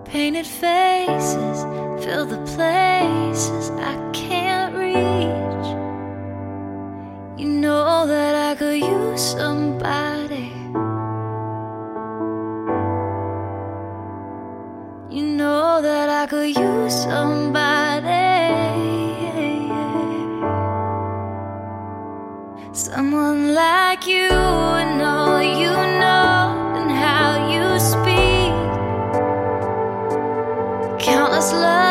Painted faces fill the places I can't reach. You know that I could use somebody. You know that I could use somebody. Someone like you and all you know and how you speak. Countless love